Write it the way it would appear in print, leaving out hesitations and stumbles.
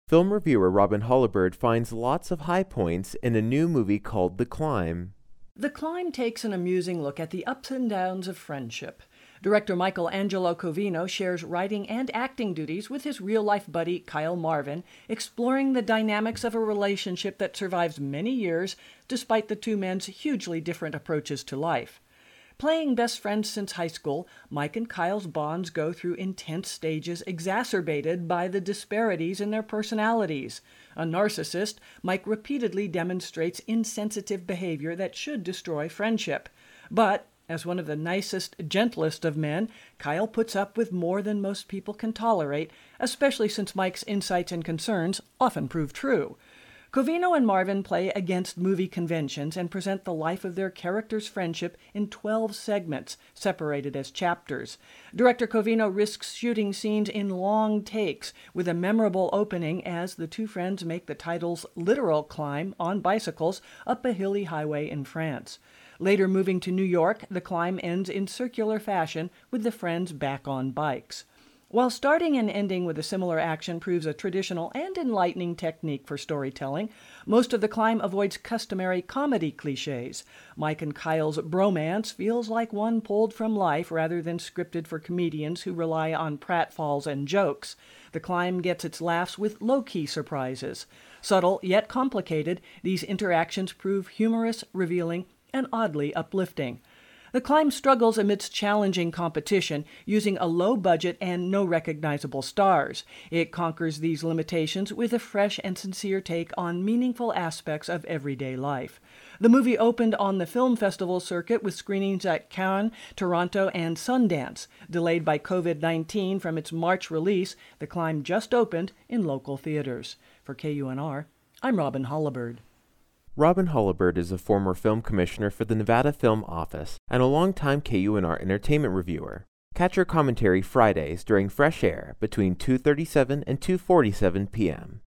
Film reviewer Robin Hollibird finds lots of high points in a new movie called The Climb. The Climb takes an amusing look at the ups and downs of friendship. Director Michael Angelo Covino shares writing and acting duties with his real-life buddy Kyle Marvin, exploring the dynamics of a relationship that survives many years despite the two men's hugely different approaches to life. Playing best friends since high school, Mike and Kyle's bonds go through intense stages exacerbated by the disparities in their personalities. A narcissist, Mike repeatedly demonstrates insensitive behavior that should destroy friendship. But as one of the nicest, gentlest of men, Kyle puts up with more than most people can tolerate, especially since Mike's insights and concerns often prove true. Covino and Marvin play against movie conventions and present the life of their characters' friendship in 12 segments, separated as chapters. Director Covino risks shooting scenes in long takes, with a memorable opening as the two friends make the title's literal climb on bicycles up a hilly highway in France. Later moving to New York, the climb ends in circular fashion with the friends back on bikes. While starting and ending with a similar action proves a traditional and enlightening technique for storytelling, most of the climb avoids customary comedy cliches. Mike and Kyle's bromance feels like one pulled from life rather than scripted for comedians who rely on pratfalls and jokes. The climb gets its laughs with low-key surprises. Subtle yet complicated, these interactions prove humorous, revealing, and oddly uplifting. The Climb struggles amidst challenging competition, using a low budget and no recognizable stars. It conquers these limitations with a fresh and sincere take on meaningful aspects of everyday life. The movie opened on the film festival circuit with screenings at Cannes, Toronto, and Sundance. Delayed by COVID-19 from its March release, The Climb just opened in local theaters. For KUNR, I'm Robin Hollibird. Robin Hollibird is a former film commissioner for the Nevada Film Office and a longtime KUNR entertainment reviewer. Catch her commentary Fridays during Fresh Air between 2:37 and 2:47 p.m.